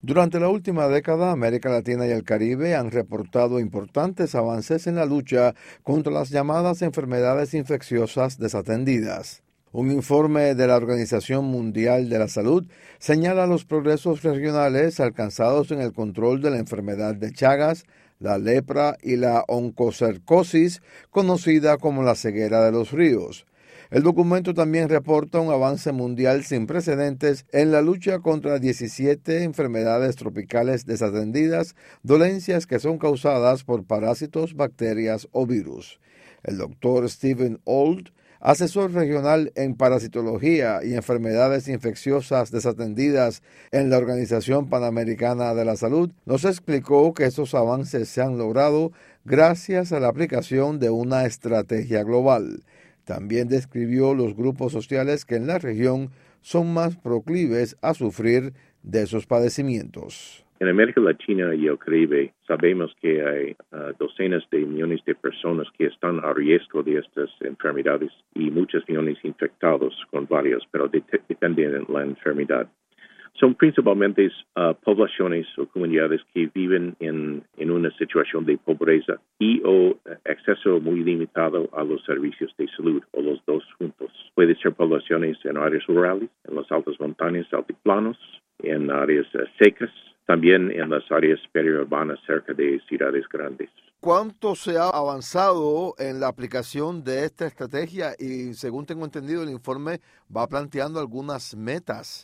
Durante la última década, América Latina y el Caribe han reportado importantes avances en la lucha contra las llamadas enfermedades infecciosas desatendidas. Un informe de la Organización Mundial de la Salud señala los progresos regionales alcanzados en el control de la enfermedad de Chagas, la lepra y la oncocercosis, conocida como la ceguera de los ríos. El documento también reporta un avance mundial sin precedentes en la lucha contra 17 enfermedades tropicales desatendidas, dolencias que son causadas por parásitos, bacterias o virus. El doctor Stephen Auld, asesor regional en parasitología y enfermedades infecciosas desatendidas en la Organización Panamericana de la Salud, nos explicó que estos avances se han logrado gracias a la aplicación de una estrategia global. También describió los grupos sociales que en la región son más proclives a sufrir de esos padecimientos. En América Latina y el Caribe sabemos que hay docenas de millones de personas que están a riesgo de estas enfermedades y muchos millones infectados con varias, pero dependen de la enfermedad. Son principalmente poblaciones o comunidades que viven en una situación de pobreza y o acceso muy limitado a los servicios de salud, o los dos juntos. Puede ser poblaciones en áreas rurales, en las altas montañas, altiplanos, en áreas secas, también en las áreas periurbanas cerca de ciudades grandes. ¿Cuánto se ha avanzado en la aplicación de esta estrategia? Y según tengo entendido, el informe va planteando algunas metas.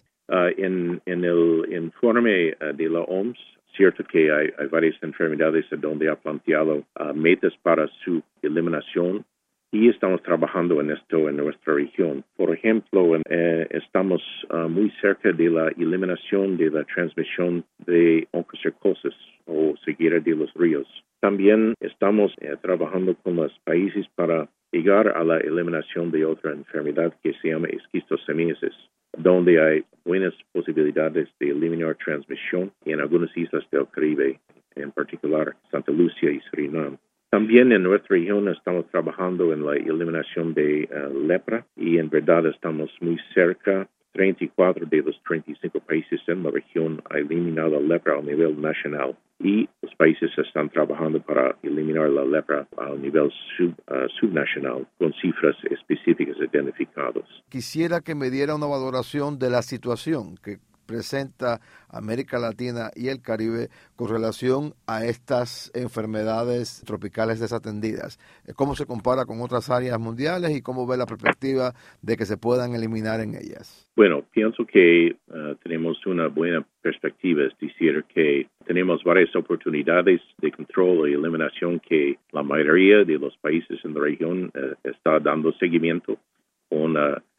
En el informe de la OMS, cierto que hay varias enfermedades donde ha planteado metas para su eliminación y estamos trabajando en esto en nuestra región. Por ejemplo, estamos muy cerca de la eliminación de la transmisión de oncocercosis o ceguera de los ríos. También estamos trabajando con los países para llegar a la eliminación de otra enfermedad que se llama esquistosomiasis, donde hay buenas posibilidades de eliminar transmisión en algunas islas del Caribe, en particular Santa Lucia y Surinam. También en nuestra región estamos trabajando en la eliminación de lepra y en verdad estamos muy cerca. 34 de los 35 países en la región han eliminado la lepra a nivel nacional y los países están trabajando para eliminar la lepra a nivel subnacional con cifras específicas identificadas. Quisiera que me diera una valoración de la situación que presenta América Latina y el Caribe con relación a estas enfermedades tropicales desatendidas. ¿Cómo se compara con otras áreas mundiales y cómo ve la perspectiva de que se puedan eliminar en ellas? Bueno, pienso que tenemos una buena perspectiva, es decir, que tenemos varias oportunidades de control y eliminación que la mayoría de los países en la región está dando seguimiento con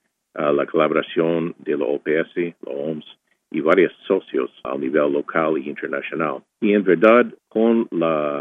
la colaboración de la OPS, la OMS, y varios socios a nivel local e internacional. Y en verdad, con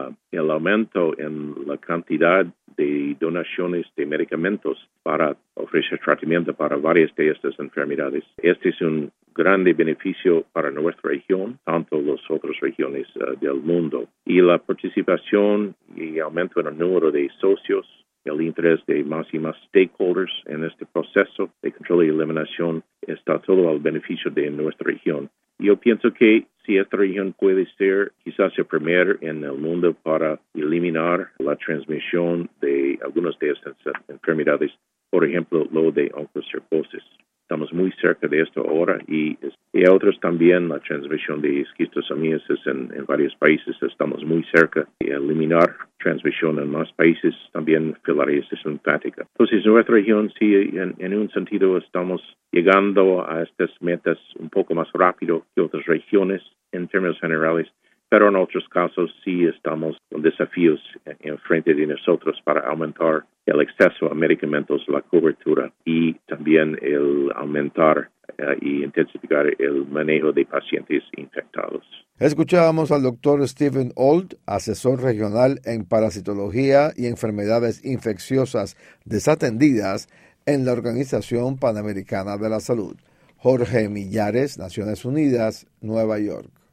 el aumento en la cantidad de donaciones de medicamentos para ofrecer tratamiento para varias de estas enfermedades, este es un grande beneficio para nuestra región, tanto las otras regiones del mundo. Y la participación y aumento en el número de socios, el interés de más y más stakeholders en este proceso de control y eliminación está todo al beneficio de nuestra región. Yo pienso que si esta región puede ser quizás el primero en el mundo para eliminar la transmisión de algunas de estas enfermedades, por ejemplo, lo de oncocercosis. Estamos muy cerca de esto ahora y otros también, la transmisión de esquistosomiasis en varios países, estamos muy cerca de eliminar transmisión en más países, también filariasis linfática. Entonces, en nuestra región, sí, en un sentido, estamos llegando a estas metas un poco más rápido que otras regiones en términos generales, pero en otros casos sí estamos con desafíos en frente de nosotros para aumentar el acceso a medicamentos, la cobertura y también el aumentar y intensificar el manejo de pacientes infectados. Escuchábamos al doctor Stephen Auld, asesor regional en parasitología y enfermedades infecciosas desatendidas en la Organización Panamericana de la Salud. Jorge Millares, Naciones Unidas, Nueva York.